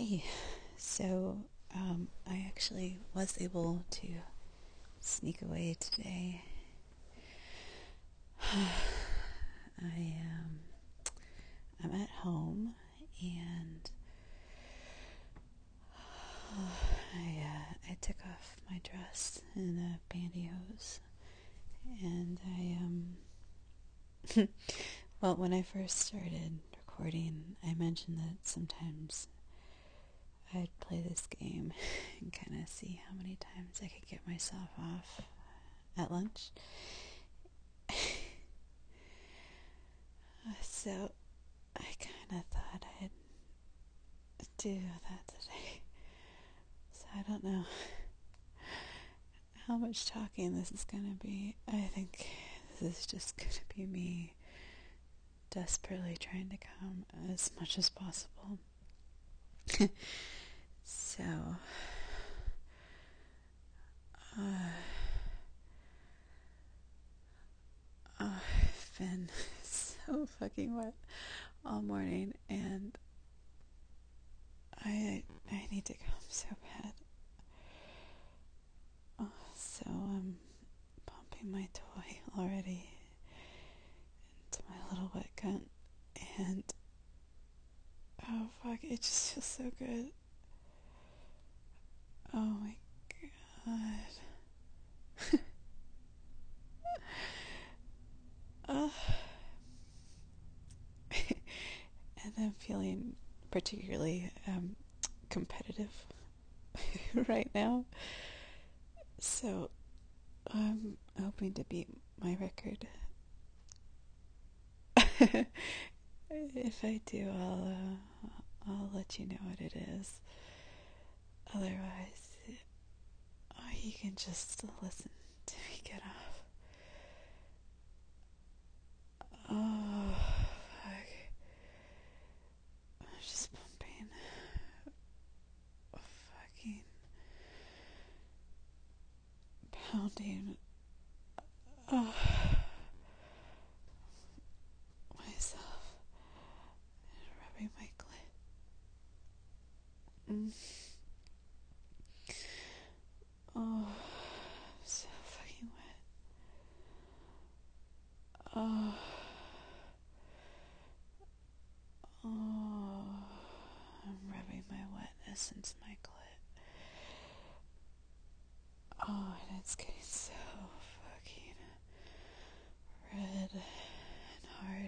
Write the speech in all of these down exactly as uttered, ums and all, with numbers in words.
Hey, so um, I actually was able to sneak away today. I um, I'm at home and uh, I uh, I took off my dress and uh, pantyhose, and I um well, when I first started recording, I mentioned that sometimes I'd play this game and kind of see how many times I could get myself off at lunch. So I kind of thought I'd do that today. So I don't know how much talking this is going to be. I think this is just going to be me desperately trying to come as much as possible. So, uh, I've been so fucking wet all morning, and I I need to come so bad. Oh, so I'm pumping my toy already into my little wet cunt, and oh fuck, it just feels so good. Oh my god. uh, and I'm feeling particularly um, competitive right now. So I'm hoping to beat my record. If I do, I'll uh, I'll let you know what it is. Otherwise, oh, you can just listen to me get off. Oh, fuck. I'm just pumping. Fucking pounding. Oh, myself. Rubbing my clit. Mm. Oh, so fucking wet. Oh. Oh, I'm rubbing my wetness into my clit. Oh, and it's getting so fucking red and hard.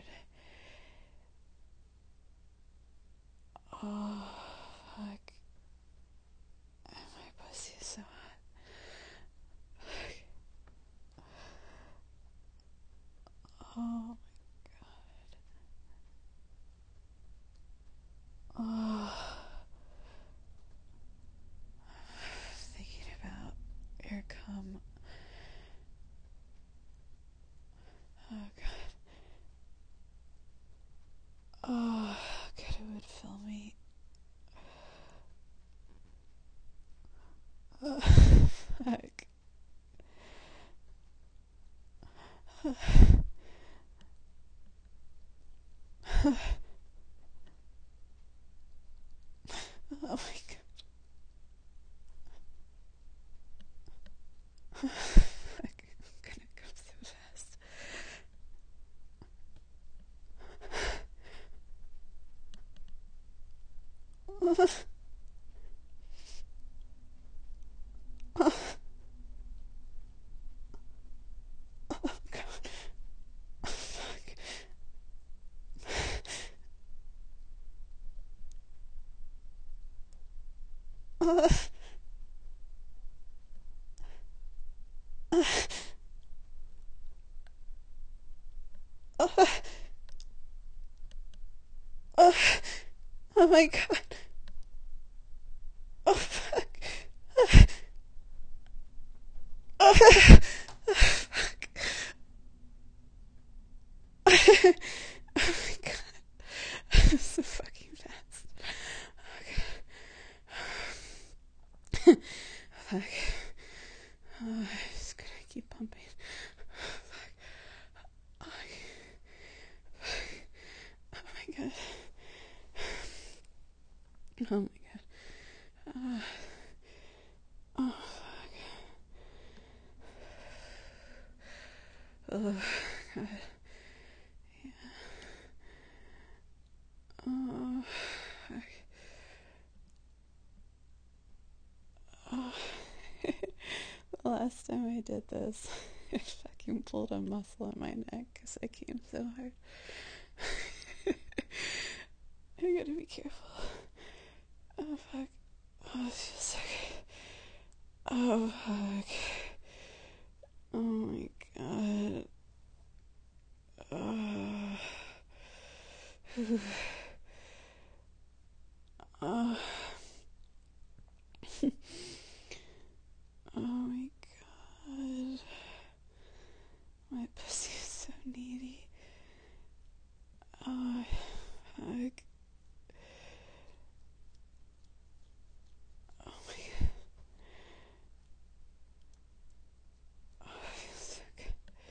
Oh, fuck. My pussy is so hot. Oh my god. Oh. Thinking about your cum. Oh god. Oh, how good it would fill me. Oh, fuck. Oh my god. Fuck. I'm gonna go so fast. Oh god. Fuck. Oh, oh, oh, oh my god. Oh fuck. Oh, fuck. Oh my god. I'm so fucking fast. Oh god. Fuck. Oh, I'm just gonna keep pumping. Fuck. Oh, oh my god. Oh my god. Uh, oh, fuck. Oh, God. Yeah. Oh, fuck. Oh. The last time I did this, I fucking pulled a muscle in my neck because I came so hard. I gotta be careful. Oh, fuck. Oh, it feels so good. Oh, fuck. Oh, my God. Oh. Oh. Oh, my God. My pussy is so needy. Oh, fuck. Oh, my God. Oh, it feels so good.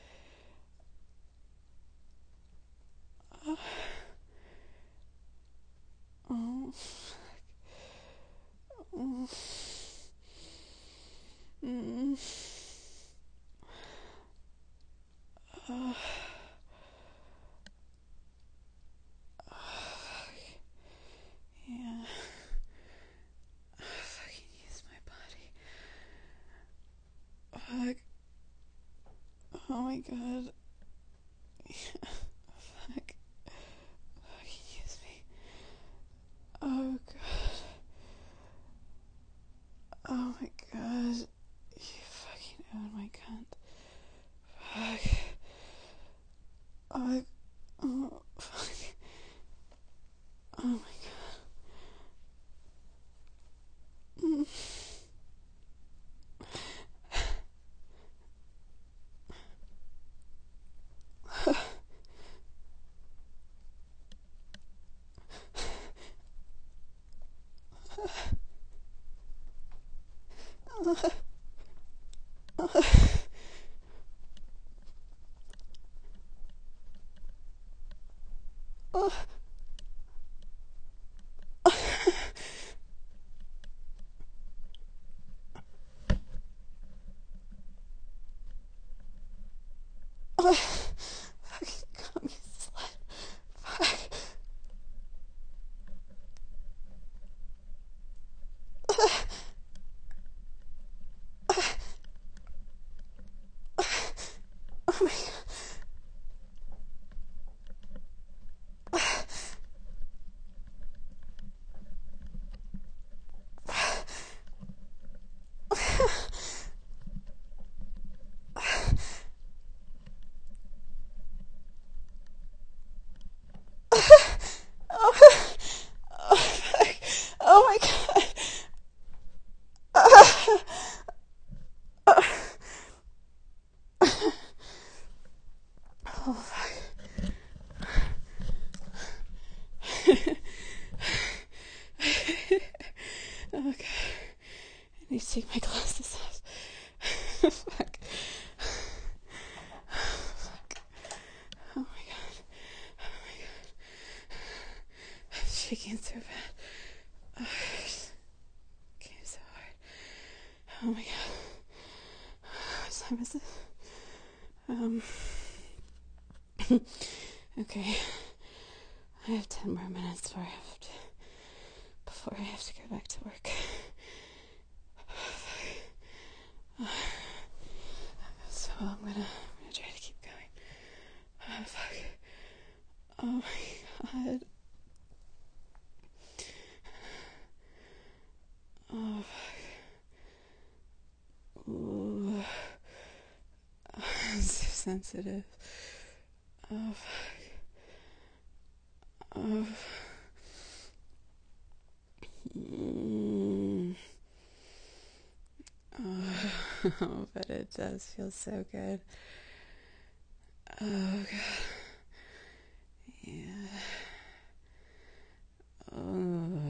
Oh. Oh, oh. Mm. Oh. Oh, yeah. Oh, fucking use my body. Fuck. Oh my God. Yeah. Fuck. Fucking use me. Oh God. Oh my God. You fucking own my cunt. Fuck. Oh, oh, fuck. Oh my God. Mm. Oh. Oh. Fucking call me slut. Fuck. Oh my God. Oh, oh, fuck. Oh my God. Oh, oh fuck. Oh God. I need to take my glasses off. Fuck. Fuck. Oh my God. Oh my God. I'm shaking so bad. Oh, it came so hard. Oh my God. What time is it? Um. Okay. I have ten more minutes before I have to, before I have to go back to work. So I'm gonna, I'm gonna try to keep going. Oh, fuck. Oh my God. Oh, fuck. Ooh. Oh, I'm so sensitive. Oh, fuck. Oh. Mm. Oh, but it does feel so good. Oh, God. Yeah. Oh.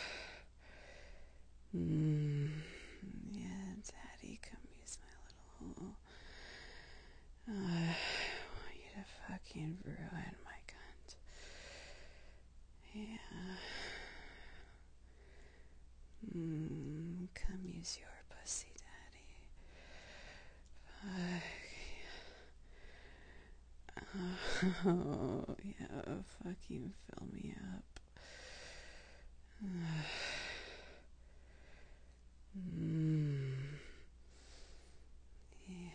Mm. Yeah, Daddy, come use my little hole. Uh, I want you to fucking ruin my cunt. Yeah. Mm. use your pussy, Daddy. Fuck. Oh, yeah, fucking fill me up. mm. Yeah.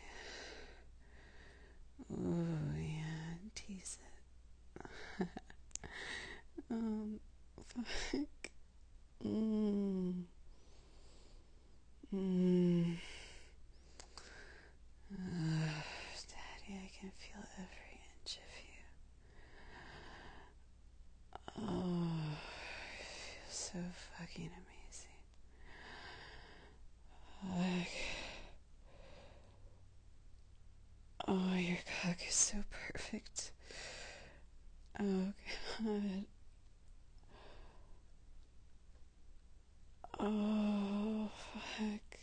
Oh, yeah, tease it. um, fuck. Mm. Mm. Uh, Daddy, I can feel every inch of you. Oh, it feels so fucking amazing. Like, oh, your cock is so perfect. Oh, God. Oh, fuck.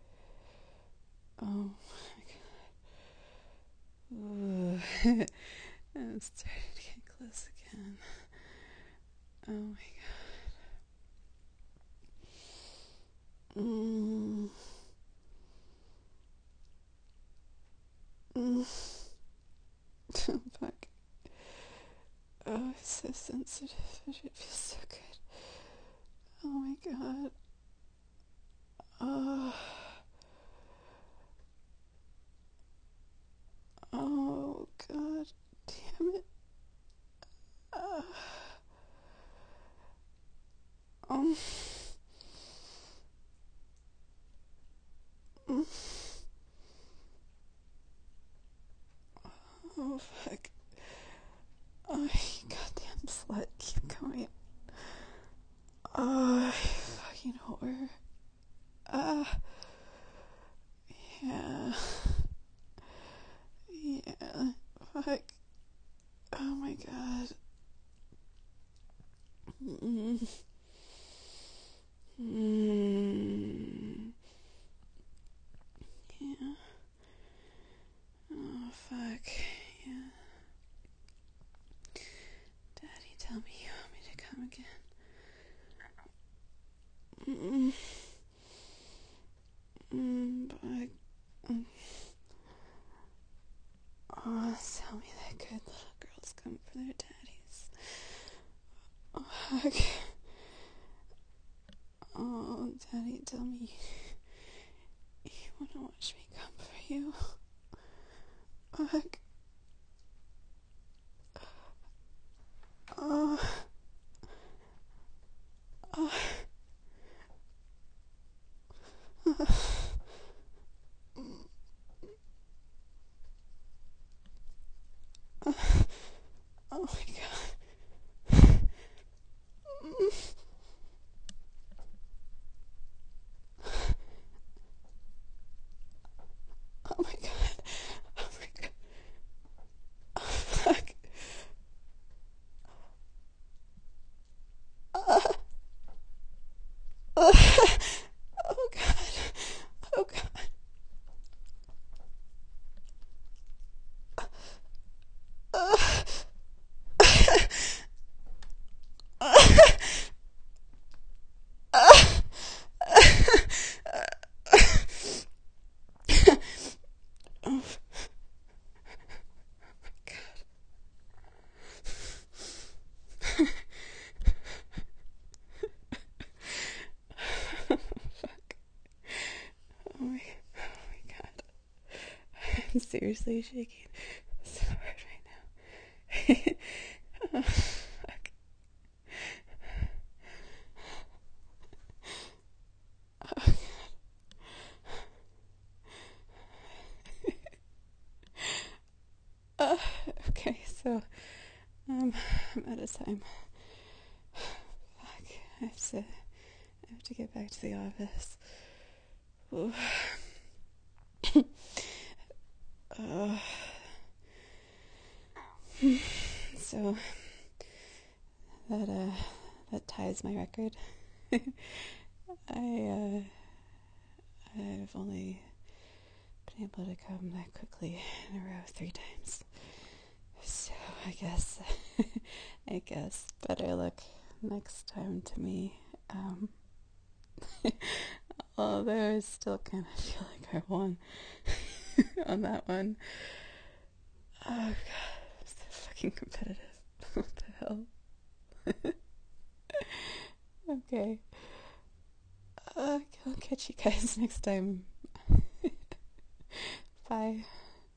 Oh, my God. Ooh. I'm starting to get close again. Oh, my God. Mm. Mm. Oh, fuck. Oh, it's so sensitive, but it feels so good. Oh, my God. Oh. Oh, God damn it. Uh, um. Mm. Oh, fuck. Oh, you goddamn slut. Keep going. Oh, you fucking whore. Ah. Uh, yeah. Yeah. Fuck. Oh, my God. Mm. Mm. Yeah. Oh, fuck. Yeah. Daddy, tell me you want me to come again. Mm. Mm, but mm. Oh, tell me that good little girls come for their daddies. Oh, fuck. Oh, Daddy, tell me you want to watch me come for you. Fuck. Oh. Oh. Oh, my God. Oh, my God. Oh, my God. Oh, fuck. Uh. Uh. Oh, God. Oh, God. Uh. Oh my, oh my God. I'm seriously shaking so hard right now. Oh, fuck. Oh, uh, okay, so um, I'm out of time. Fuck, I have to, I have to get back to the office. Ooh. uh, so that uh, that ties my record. I uh, I've only been able to come that quickly in a row three times. So I guess, I guess better luck next time to me. Um, Although I still kind of feel like I won on that one. Oh god, it's so fucking competitive. What the hell? Okay. Uh, I'll catch you guys next time. Bye.